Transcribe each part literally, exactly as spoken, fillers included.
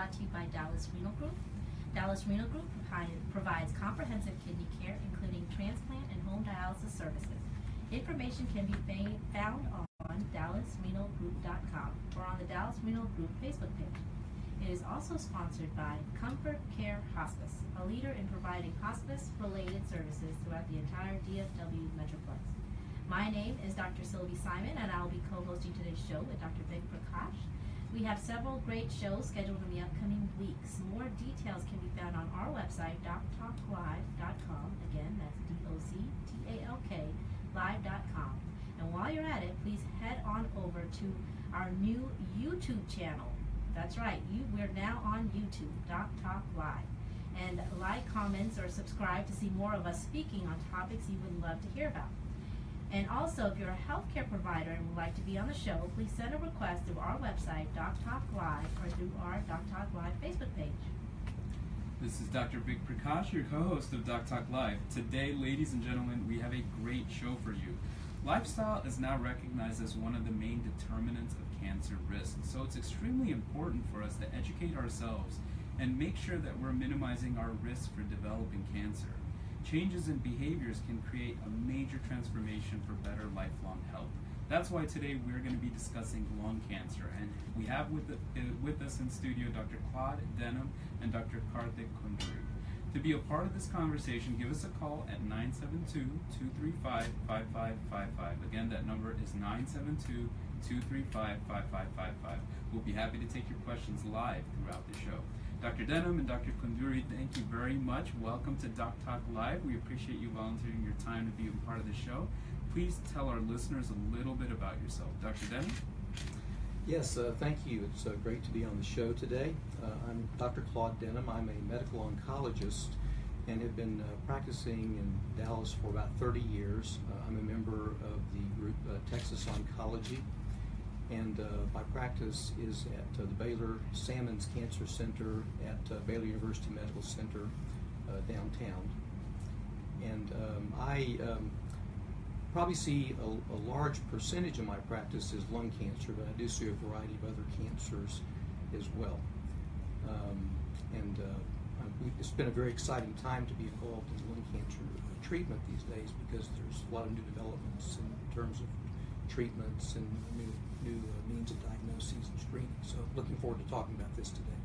brought to you by Dallas Renal Group. Dallas Renal Group provides comprehensive kidney care, including transplant and home dialysis services. Information can be found on dallas renal group dot com or on the Dallas Renal Group Facebook page. It is also sponsored by Comfort Care Hospice, a leader in providing hospice-related services throughout the entire D F W Metroplex. My name is Doctor Sylvie Simon, and I will be co-hosting today's show with Doctor Vik Prakash. We have several great shows scheduled in the upcoming weeks. More details can be found on our website, doc talk live dot com. Again, that's D O C T A L K, live dot com. And while you're at it, please head on over to our new YouTube channel. That's right, you, we're now on YouTube, Doc Talk Live. And like, comments, or subscribe to see more of us speaking on topics you would love to hear about. And also, if you're a healthcare provider and would like to be on the show, please send a request through our website, Doc Talk Live, or through our Doc Talk Live Facebook page. This is Doctor Vik Prakash, your co-host of Doc Talk Live. Today, ladies and gentlemen, we have a great show for you. Lifestyle is now recognized as one of the main determinants of cancer risk, so it's extremely important for us to educate ourselves and make sure that we're minimizing our risk for developing cancer. Changes in behaviors can create a major transformation for better lifelong health. That's why today we're going to be discussing lung cancer, and we have with, the, uh, with us in studio Doctor Claude Denham and Doctor Karthik Kunduri. To be a part of this conversation, give us a call at nine seven two, two three five, five five five five. Again, that number is nine seven two, two three five, five five five five. We'll be happy to take your questions live throughout the show. Doctor Denham and Doctor Kunduri, thank you very much. Welcome to Doc Talk Live. We appreciate you volunteering your time to be a part of the show. Please tell our listeners a little bit about yourself. Doctor Denham? Yes, uh, thank you. It's uh, great to be on the show today. Uh, I'm Doctor Claude Denham. I'm a medical oncologist and have been uh, practicing in Dallas for about thirty years. Uh, I'm a member of the group uh, Texas Oncology, and uh, my practice is at uh, the Baylor Sammons Cancer Center at uh, Baylor University Medical Center uh, downtown. And um, I um, probably see a, a large percentage of my practice is lung cancer, but I do see a variety of other cancers as well. Um, and uh, it's been a very exciting time to be involved in lung cancer treatment these days, because there's a lot of new developments in terms of treatments and new, new uh, means of diagnosis and screening. So looking forward to talking about this today.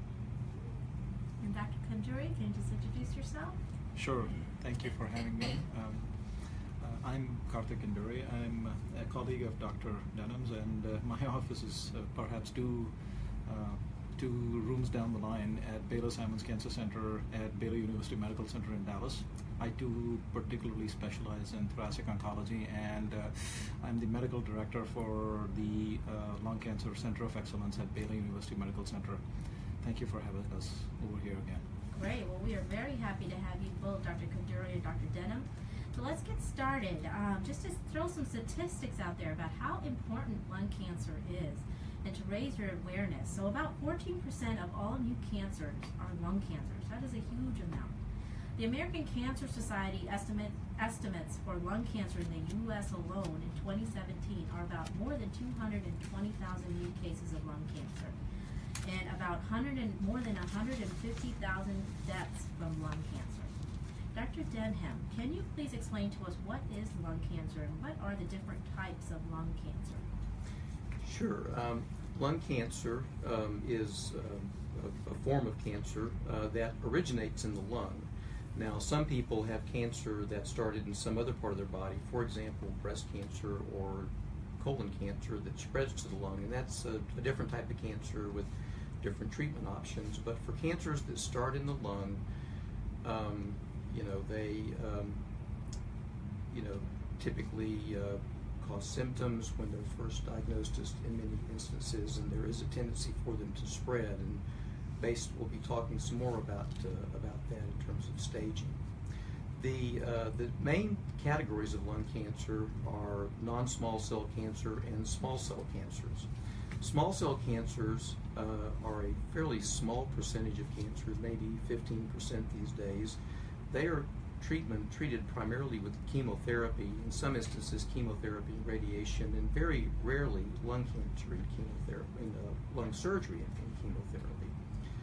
And Doctor Kunduri, can you just introduce yourself? Sure. Thank you for having me. Um, uh, I'm Karthik Kunduri. I'm a colleague of Doctor Denham's, and uh, my office is uh, perhaps two uh, two rooms down the line at Baylor Sammons Cancer Center at Baylor University Medical Center in Dallas. I too particularly specialize in thoracic oncology, and uh, I'm the medical director for the uh, Lung Cancer Center of Excellence at Baylor University Medical Center. Thank you for having us over here again. Great. Well, we are very happy to have you both, Doctor Kunduri and Doctor Denham. So let's get started. Um, just to throw some statistics out there about how important lung cancer is, and to raise your awareness. So about fourteen percent of all new cancers are lung cancers. That is a huge amount. The American Cancer Society estimate, estimates for lung cancer in the U S alone in twenty seventeen are about more than two hundred twenty thousand new cases of lung cancer, and about one hundred and, more than one hundred fifty thousand deaths from lung cancer. Doctor Denham, can you please explain to us what is lung cancer and what are the different types of lung cancer? Sure. Um, lung cancer um, is um, a, a form of cancer uh, that originates in the lung. Now, some people have cancer that started in some other part of their body, for example, breast cancer or colon cancer that spreads to the lung, and that's a, a different type of cancer with different treatment options. But for cancers that start in the lung, um, you know, they, um, you know, typically uh, cause symptoms when they're first diagnosed in many instances, and there is a tendency for them to spread. And based, we'll be talking some more about uh, about that in terms of staging. The uh, the main categories of lung cancer are non-small cell cancer and small cell cancers. Small cell cancers uh, are a fairly small percentage of cancers, maybe fifteen percent these days. They are treatment treated primarily with chemotherapy, in some instances chemotherapy and radiation, and very rarely lung cancer and chemotherapy, and uh, lung surgery and chemotherapy.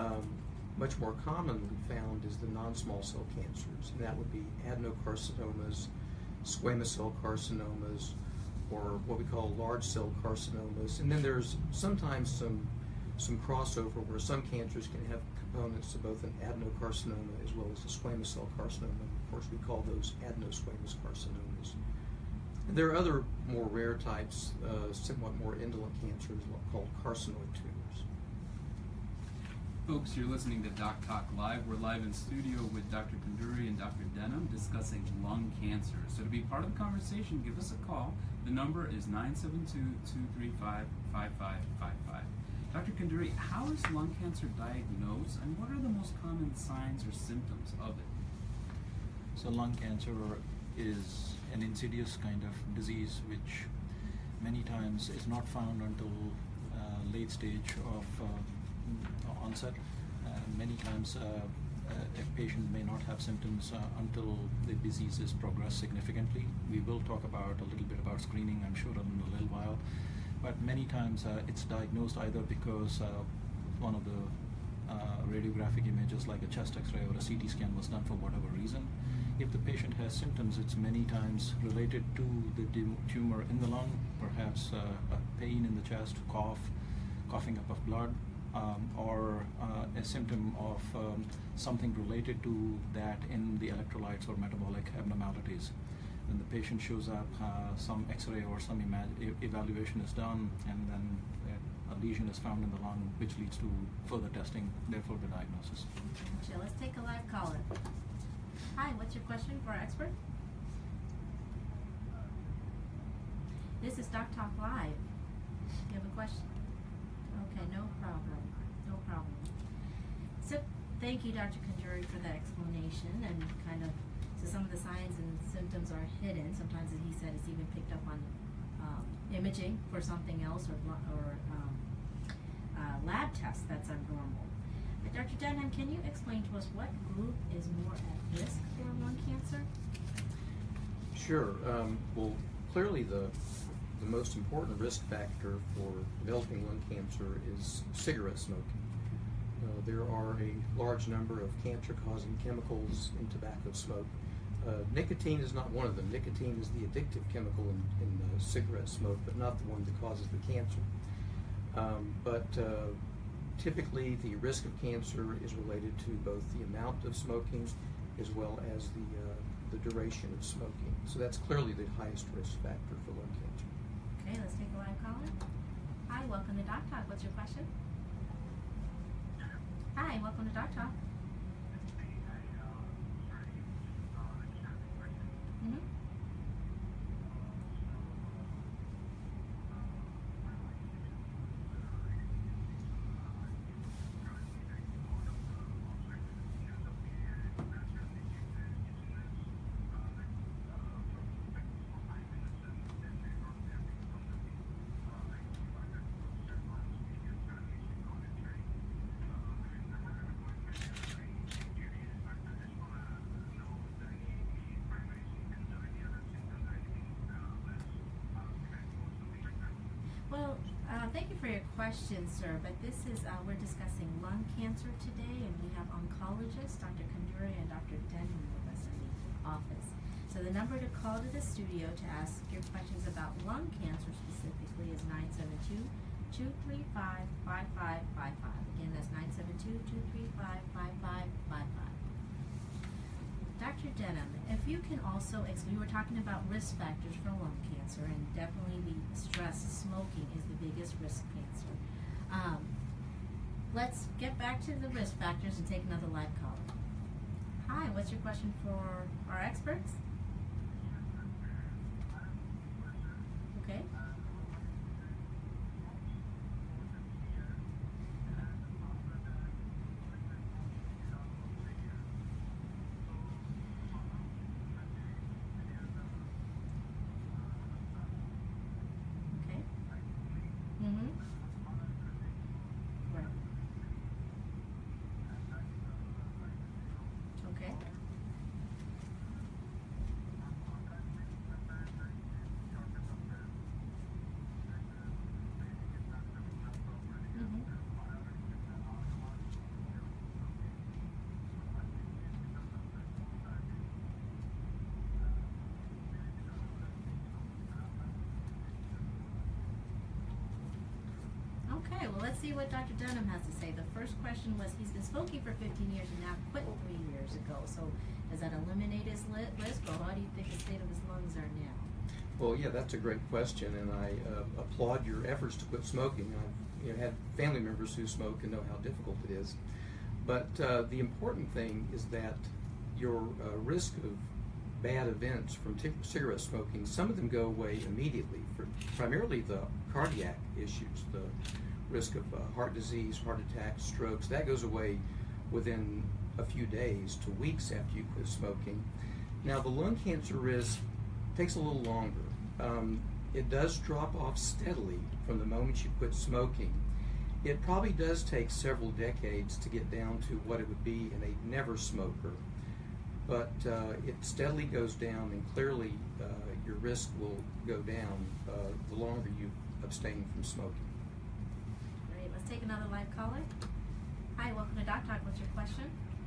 Um, much more commonly found is the non-small cell cancers, and that would be adenocarcinomas, squamous cell carcinomas, or what we call large cell carcinomas. And then there's sometimes some some crossover where some cancers can have components of both an adenocarcinoma as well as a squamous cell carcinoma. Of course, we call those adenosquamous carcinomas. And there are other more rare types, uh, somewhat more indolent cancers called carcinoid tumors. Folks, you're listening to Doc Talk Live. We're live in studio with Doctor Kanduri and Doctor Denham discussing lung cancer. So to be part of the conversation, give us a call. The number is nine seven two, two three five, five five five five. Doctor Kanduri, how is lung cancer diagnosed, and what are the most common signs or symptoms of it? So lung cancer is an insidious kind of disease which many times is not found until uh, late stage of uh, onset. Uh, many times uh, uh, a patient may not have symptoms uh, until the disease has progressed significantly. We will talk about a little bit about screening, I'm sure, in a little while. But many times uh, it's diagnosed either because uh, one of the uh, radiographic images like a chest x-ray or a C T scan was done for whatever reason. If the patient has symptoms, it's many times related to the tumor in the lung, perhaps uh, a pain in the chest, cough, coughing up of blood, um, or uh, a symptom of um, something related to that in the electrolytes or metabolic abnormalities. When the patient shows up, uh, some x-ray or some e evaluation is done, and then a lesion is found in the lung, which leads to further testing, therefore the diagnosis. Gotcha. Let's take a live caller. Hi, what's your question for our expert? This is Doc Talk Live. You have a question? Okay, no problem. No problem. So, thank you, Doctor Kanduri, for that explanation, and kind of, so some of the signs and symptoms are hidden. Sometimes, as he said, it's even picked up on um, imaging for something else, or, or um, uh, lab tests that's abnormal. But Doctor Denham, can you explain to us what group is more at risk for lung cancer? Sure. Um, well, clearly the the most important risk factor for developing lung cancer is cigarette smoking. Uh, there are a large number of cancer-causing chemicals in tobacco smoke. Uh, nicotine is not one of them. Nicotine is the addictive chemical in, in uh, cigarette smoke, but not the one that causes the cancer. Um, but uh, typically, the risk of cancer is related to both the amount of smoking as well as the uh, the duration of smoking. So that's clearly the highest risk factor for lung cancer. Okay, let's take a live caller. Hi, welcome to Doc Talk. What's your question? Hi, welcome to Doc Talk. Mm-hmm. Well, uh, thank you for your question, sir. But this is, uh, we're discussing lung cancer today, and we have oncologists, Doctor Kanduri and Doctor Denham, with us in the office. So the number to call to the studio to ask your questions about lung cancer specifically is nine seven two, two three five, five five five five. Again, that's nine seven two, two three five, five five five five. Doctor Denham, if you can also explain, we were talking about risk factors for lung cancer, and definitely we stressed smoking is the biggest risk cancer. Um, let's get back to the risk factors and take another live call. Hi, what's your question for our experts? Okay. Mm-hmm. Right. Okay. see what Doctor Dunham has to say. The first question was, he's been smoking for fifteen years and now quit three years ago. So does that eliminate his li- risk, or how do you think the state of his lungs are now? Well, yeah, that's a great question, and I uh, applaud your efforts to quit smoking. I've you know, had family members who smoke and know how difficult it is. But uh, the important thing is that your uh, risk of bad events from t- cigarette smoking, some of them go away immediately, for primarily the cardiac issues, the risk of uh, heart disease, heart attacks, strokes. That goes away within a few days to weeks after you quit smoking. Now, the lung cancer risk takes a little longer. Um, it does drop off steadily from the moment you quit smoking. It probably does take several decades to get down to what it would be in a never smoker, but uh, it steadily goes down, and clearly uh, your risk will go down uh, the longer you abstain from smoking. Great. Let's take another live caller. Hi, welcome to Doc Talk. What's your question?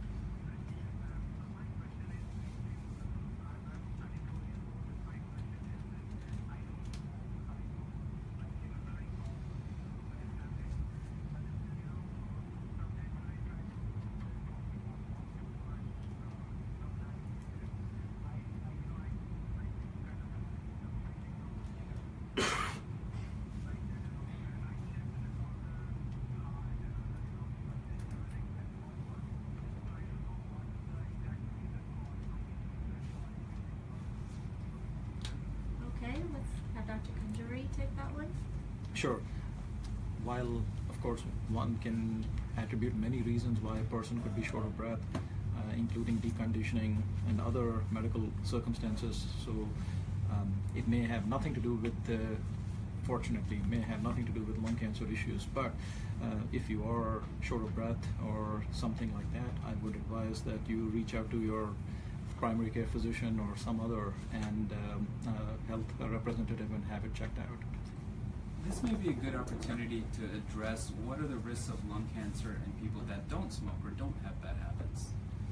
Okay, let's have Doctor Kanjuri take that one. Sure. While, of course, one can attribute many reasons why a person could be short of breath, uh, including deconditioning and other medical circumstances. So um, it may have nothing to do with, uh, fortunately, may have nothing to do with lung cancer issues. But uh, if you are short of breath or something like that, I would advise that you reach out to your primary care physician or some other and um, uh, health representative and have it checked out. This may be a good opportunity to address what are the risks of lung cancer in people that don't smoke or don't have bad habits.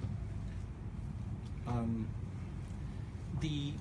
Um, the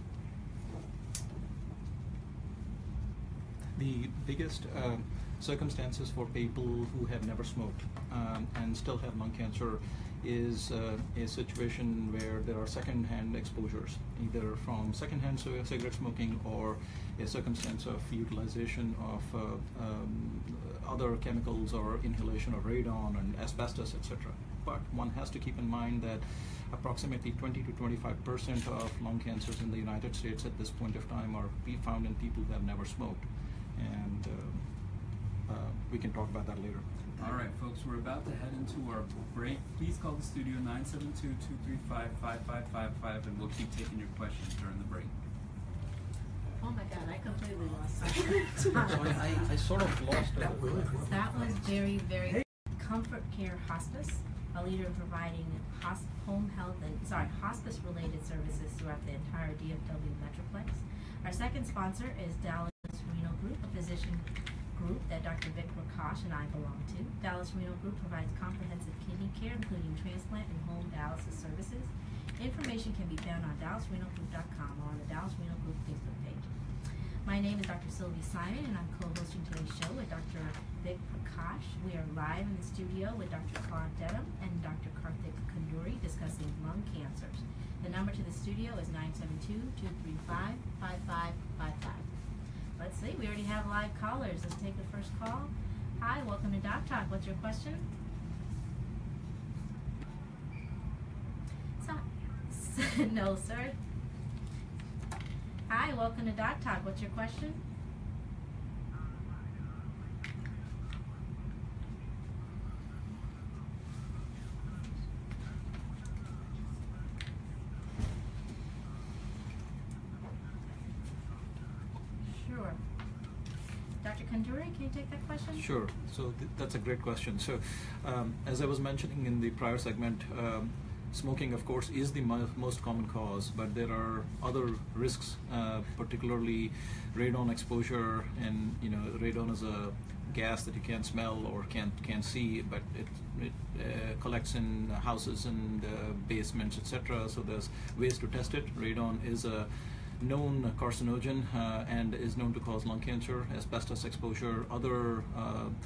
the biggest uh, circumstances for people who have never smoked um, and still have lung cancer is uh, a situation where there are second-hand exposures, either from second-hand c- cigarette smoking or a circumstance of utilization of uh, um, other chemicals or inhalation of radon and asbestos, et cetera. But one has to keep in mind that approximately twenty to twenty-five percent of lung cancers in the United States at this point of time are be found in people who have never smoked. And uh, uh, we can talk about that later. All right, folks, we're about to head into our break. Please call the studio nine seven two, two three five, five five five five, and we'll keep taking your questions during the break. Oh my God, I completely lost track. So I, I, I sort of lost it. That was very, very Comfort Care Hospice, a leader in providing hosp- home health and sorry hospice-related services throughout the entire D F W Metroplex. Our second sponsor is Dallas Renal Group, a physician group that Doctor Vic Prakash and I belong to. Dallas Renal Group provides comprehensive kidney care, including transplant and home dialysis services. Information can be found on dallas renal group dot com or on the Dallas Renal Group Facebook page. My name is Doctor Sylvie Simon, and I'm co-hosting today's show with Doctor Vic Prakash. We are live in the studio with Doctor Claude Dedham and Doctor Karthik Kanduri discussing lung cancers. The number to the studio is nine seven two, two three five, five five five five. Let's see, we already have live callers. Let's take the first call. Hi, welcome to Doc Talk. What's your question? So, no, sir. Hi, welcome to Doc Talk. What's your question? Sure. Doctor Kanduri, can you take that question? Sure. So th- that's a great question. So, um, as I was mentioning in the prior segment, um, smoking, of course, is the mo- most common cause, but there are other risks, uh, particularly radon exposure. And you know, radon is a gas that you can't smell or can't can't see, but it it uh, collects in houses and uh, basements, et cetera. So there's ways to test it. Radon is a known carcinogen uh, and is known to cause lung cancer. Asbestos exposure, other uh,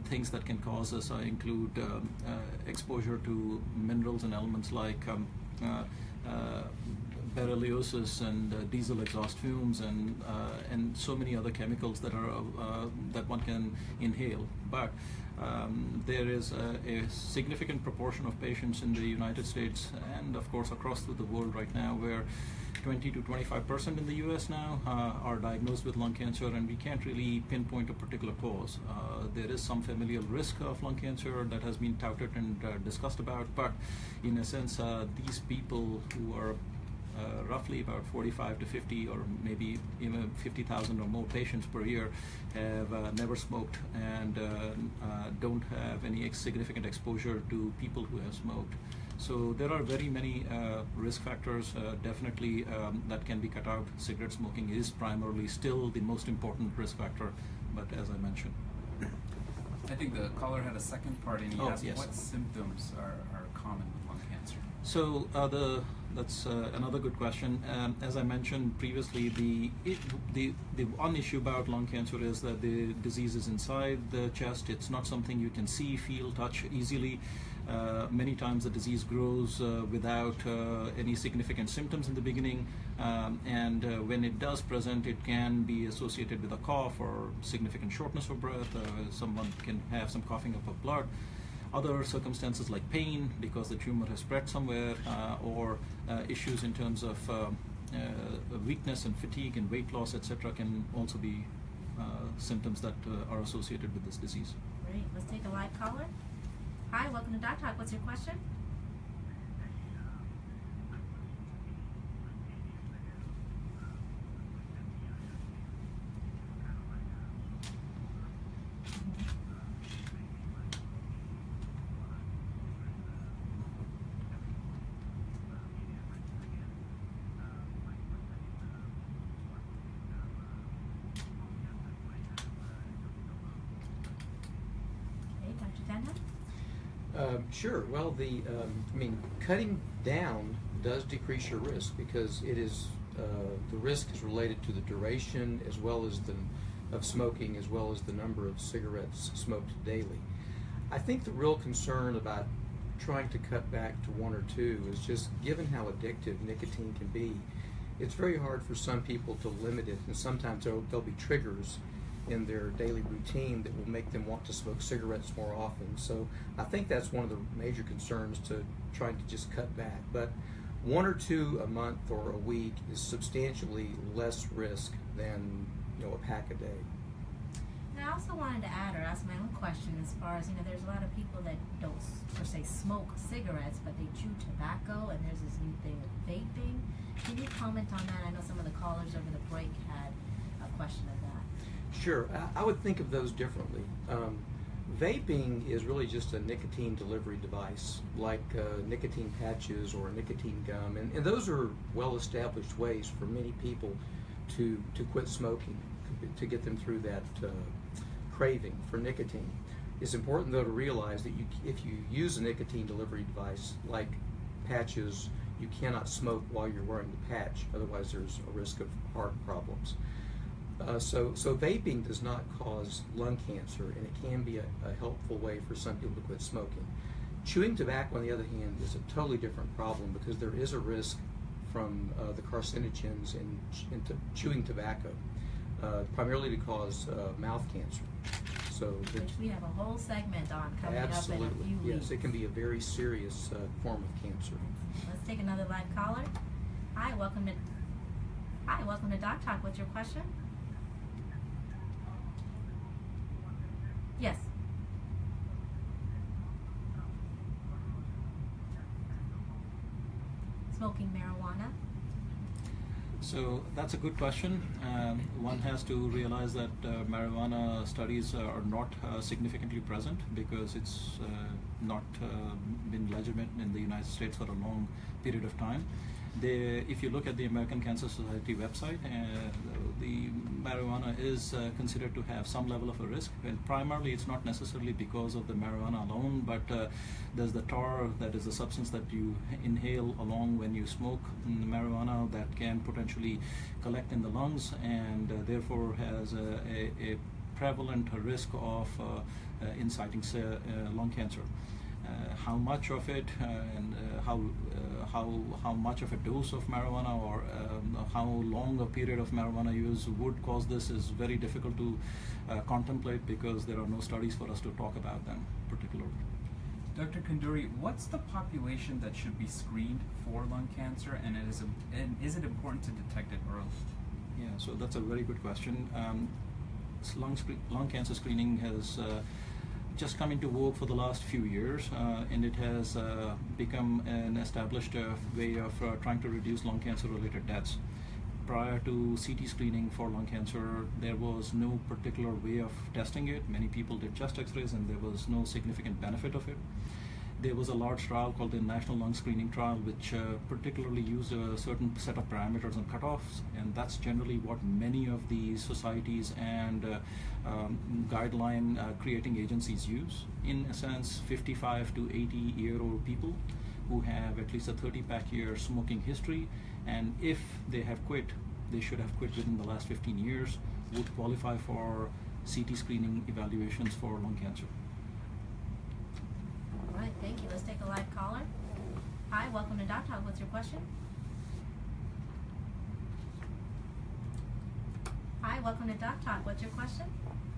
things that can cause this uh, include um, uh, exposure to minerals and elements like um, uh, uh, berylliosis and uh, diesel exhaust fumes and uh, and so many other chemicals that are uh, that one can inhale. But um, there is a, a significant proportion of patients in the United States and of course across the world right now where twenty to twenty-five percent in the U S now uh, are diagnosed with lung cancer, and we can't really pinpoint a particular cause. Uh, there is some familial risk of lung cancer that has been touted and uh, discussed about, but in a sense uh, these people who are Uh, roughly about forty-five to fifty or maybe even fifty thousand or more patients per year have uh, never smoked and uh, uh, don't have any ex significant exposure to people who have smoked. So there are very many uh, risk factors uh, definitely um, that can be cut out. Cigarette smoking is primarily still the most important risk factor, but as I mentioned. I think the caller had a second part, and he Oh, asked yes. what symptoms are, are common with lung cancer. So uh, the that's uh, another good question. Um, as I mentioned previously, the, it, the the one issue about lung cancer is that the disease is inside the chest. It's not something you can see, feel, touch easily. Uh, many times the disease grows uh, without uh, any significant symptoms in the beginning, um, and uh, when it does present, it can be associated with a cough or significant shortness of breath. Uh, someone can have some coughing up of blood. Other circumstances like pain because the tumor has spread somewhere, uh, or uh, issues in terms of uh, uh, weakness and fatigue and weight loss, et cetera, can also be uh, symptoms that uh, are associated with this disease. Great. Let's take a live caller. Hi, welcome to Doc Talk. What's your question? Um, sure. Well, the um, I mean, cutting down does decrease your risk because it is uh, the risk is related to the duration as well as the of smoking as well as the number of cigarettes smoked daily. I think the real concern about trying to cut back to one or two is just given how addictive nicotine can be. It's very hard for some people to limit it, and sometimes there'll, there'll be triggers in their daily routine that will make them want to smoke cigarettes more often. So I think that's one of the major concerns to trying to just cut back. But one or two a month or a week is substantially less risk than, you know, a pack a day. Now, I also wanted to add or ask my own question as far as, you know, there's a lot of people that don't per se smoke cigarettes, but they chew tobacco, and there's this new thing with vaping. Can you comment on that? I know some of the callers over the break had a question of that. Sure, I, I would think of those differently. Um, vaping is really just a nicotine delivery device, like uh, nicotine patches or nicotine gum, and, and those are well-established ways for many people to to quit smoking, to get them through that uh, craving for nicotine. It's important, though, to realize that you, if you use a nicotine delivery device like patches, you cannot smoke while you're wearing the patch, otherwise there's a risk of heart problems. Uh, so, so vaping does not cause lung cancer, and it can be a, a helpful way for some people to quit smoking. Chewing tobacco, on the other hand, is a totally different problem because there is a risk from uh, the carcinogens in, in t chewing tobacco, uh, primarily to cause uh, mouth cancer. So, the, which we have a whole segment on coming absolutely, up in a few yes, weeks. it can be a very serious uh, form of cancer. Let's take another live caller. Hi, welcome to. Hi, welcome to Doc Talk. What's your question? Yes. Smoking marijuana? So that's a good question. Um, one has to realize that uh, marijuana studies uh, are not uh, significantly present because it's uh, not uh, been legitimate in the United States for a long period of time. They, if you look at the American Cancer Society website, uh, the marijuana is uh, considered to have some level of a risk. And primarily, it's not necessarily because of the marijuana alone, but uh, there's the tar, that is the substance that you inhale along when you smoke marijuana that can potentially collect in the lungs and uh, therefore has a, a, a prevalent risk of uh, uh, inciting uh, uh, lung cancer. Uh, how much of it uh, and uh, how uh, how how much of a dose of marijuana or um, how long a period of marijuana use would cause this is very difficult to uh, contemplate, because there are no studies for us to talk about them particularly. Doctor Kanduri, what's the population that should be screened for lung cancer, and, it is, a, and is it important to detect it early? Yeah, so that's a very good question. Um, lung, lung cancer screening has uh, just come into vogue for the last few years, uh, and it has uh, become an established uh, way of uh, trying to reduce lung cancer related deaths. Prior to C T screening for lung cancer, there was no particular way of testing it. Many people did chest x-rays and there was no significant benefit of it. There was a large trial called the National Lung Screening Trial, which uh, particularly used a certain set of parameters and cutoffs, and that's generally what many of the societies and uh, um, guideline uh, creating agencies use. In a sense, fifty-five to eighty year old people who have at least a thirty pack year smoking history, and if they have quit, they should have quit within the last fifteen years, would qualify for C T screening evaluations for lung cancer. All right, thank you. Let's take a live caller. Hi, welcome to Doc Talk. What's your question? Hi, welcome to Doc Talk. What's your question?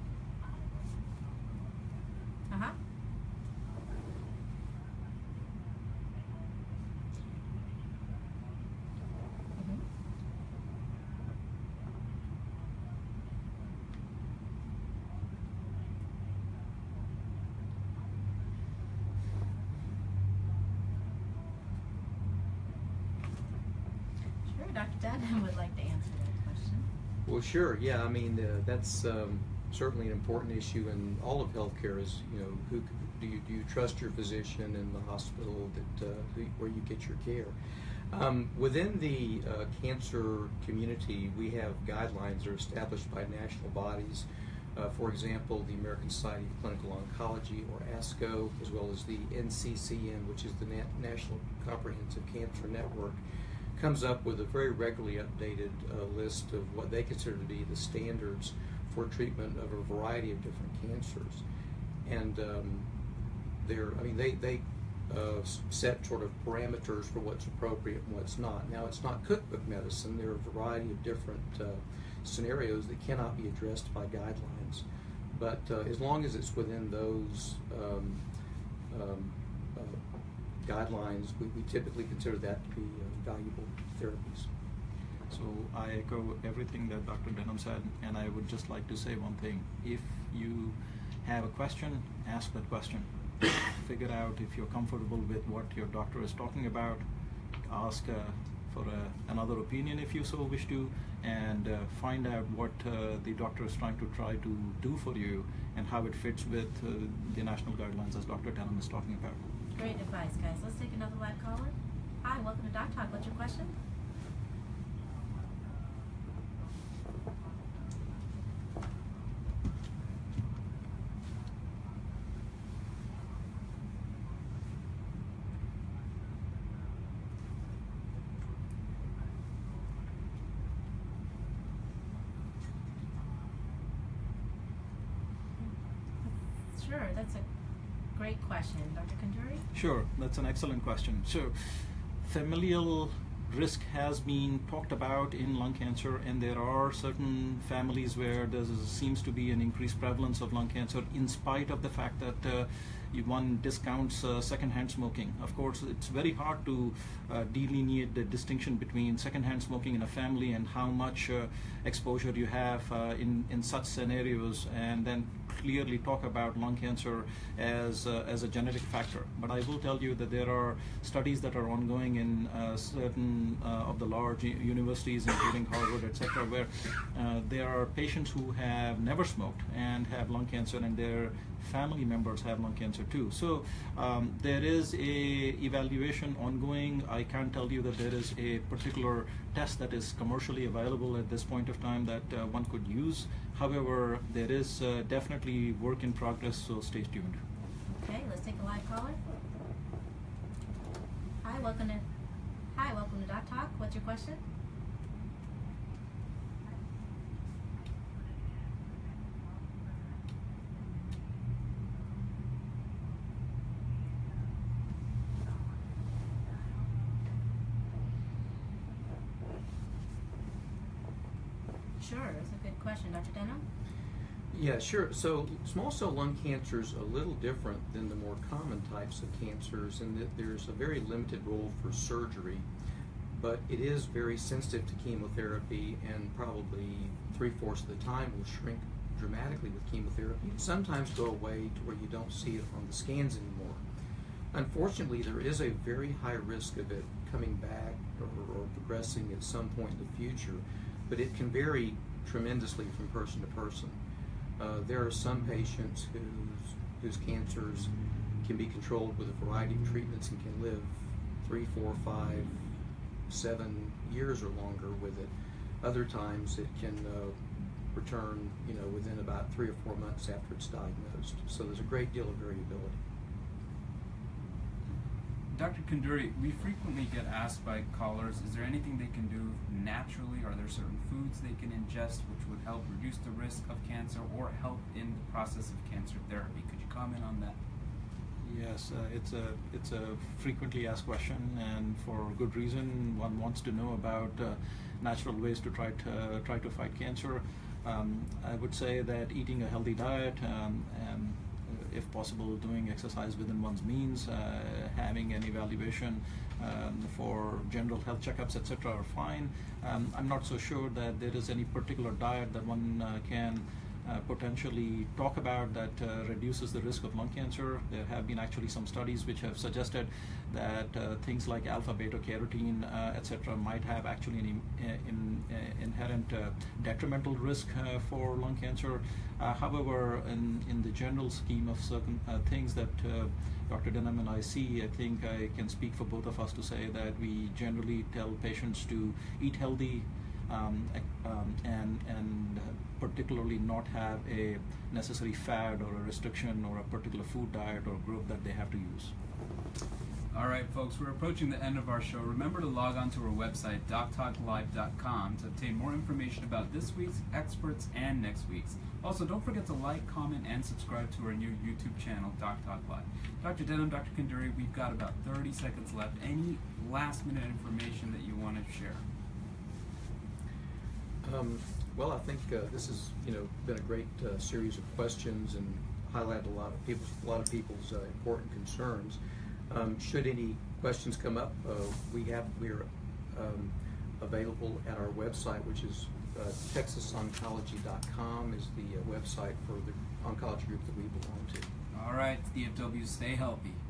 Uh-huh. Mhm. Sure, Doctor Dunham would like to answer that question. Well, sure. Yeah, I mean uh, that's um, certainly an important issue in all of healthcare. Is you know who do you do you trust your physician in the hospital that uh, who, where you get your care? Um, within the uh, cancer community, we have guidelines that are established by national bodies. Uh, for example, the American Society of Clinical Oncology, or ASCO, as well as the N C C N, which is the Na- National Comprehensive Cancer Network, comes up with a very regularly updated uh, list of what they consider to be the standards for treatment of a variety of different cancers. And um, they're, I mean, they, they uh, set sort of parameters for what's appropriate and what's not. Now, it's not cookbook medicine. There are a variety of different uh, scenarios that cannot be addressed by guidelines. But uh, as long as it's within those um, um, uh, guidelines, we, we typically consider that to be uh, valuable therapies. So I echo everything that Doctor Denham said, and I would just like to say one thing. If you have a question, ask that question. Figure out if you're comfortable with what your doctor is talking about. Ask uh, for a, another opinion if you so wish to, and uh, find out what uh, the doctor is trying to try to do for you and how it fits with uh, the national guidelines as Doctor Denham is talking about. Great advice, guys. Let's take another live caller. Hi, welcome to Doc Talk. What's your question? Sure, that's a great question. Doctor Kanduri? Sure, that's an excellent question. So, familial risk has been talked about in lung cancer, and there are certain families where there seems to be an increased prevalence of lung cancer in spite of the fact that uh, one discounts uh, secondhand smoking. Of course, it's very hard to uh, delineate the distinction between secondhand smoking in a family and how much uh, exposure you have uh, in, in such scenarios, and then clearly talk about lung cancer as, uh, as a genetic factor. But I will tell you that there are studies that are ongoing in uh, certain uh, of the large universities, including Harvard, et cetera, where uh, there are patients who have never smoked and have lung cancer, and their family members have lung cancer too. So um, there is a evaluation ongoing. I can't tell you that there is a particular test that is commercially available at this point of time that uh, one could use. However, there is uh, definitely work in progress, so stay tuned. Okay, let's take a live caller. Hi, welcome to Hi, welcome to Doc Talk. What's your question? Sure, that's a good question. Doctor Denham? Yeah, sure. So small cell lung cancer is a little different than the more common types of cancers in that there's a very limited role for surgery, but it is very sensitive to chemotherapy and probably three-fourths of the time will shrink dramatically with chemotherapy and sometimes go away to where you don't see it on the scans anymore. Unfortunately, there is a very high risk of it coming back or, or progressing at some point in the future, but it can vary tremendously from person to person. Uh, there are some patients whose, whose cancers can be controlled with a variety of treatments and can live three, four, five, seven years or longer with it. Other times it can uh, return, you know, within about three or four months after it's diagnosed. So there's a great deal of variability. Doctor Kanduri, we frequently get asked by callers, is there anything they can do naturally? Are there certain foods they can ingest which would help reduce the risk of cancer or help in the process of cancer therapy? Could you comment on that? Yes, uh, it's a it's a frequently asked question, and for good reason. One wants to know about uh, natural ways to try to uh, try to fight cancer. Um, I would say that eating a healthy diet, um, and if possible, doing exercise within one's means, uh, having an evaluation um, for general health checkups, et cetera, are fine. Um, I'm not so sure that there is any particular diet that one uh, can uh, potentially talk about that uh, reduces the risk of lung cancer. There have been actually some studies which have suggested that uh, things like alpha-beta carotene, uh, et cetera, might have actually an in, in, uh, inherent uh, detrimental risk uh, for lung cancer. Uh, however, in, in the general scheme of certain uh, things that uh, Doctor Denham and I see, I think I can speak for both of us to say that we generally tell patients to eat healthy um, um, and, and particularly not have a necessary fad or a restriction or a particular food diet or group that they have to use. All right, folks, we're approaching the end of our show. Remember to log on to our website, doc talk live dot com, to obtain more information about this week's experts and next week's. Also, don't forget to like, comment, and subscribe to our new YouTube channel, Doc Talk Live. Doctor Denham, Doctor Kanduri, we've got about thirty seconds left. Any last-minute information that you want to share? Um, well, I think uh, this has, you know, been a great uh, series of questions and highlighted a lot of people's, a lot of people's uh, important concerns. Um, should any questions come up, uh, we have we're um, available at our website, which is uh, texas oncology dot com is the uh, website for the oncology group that we belong to. All right, D F W, stay healthy.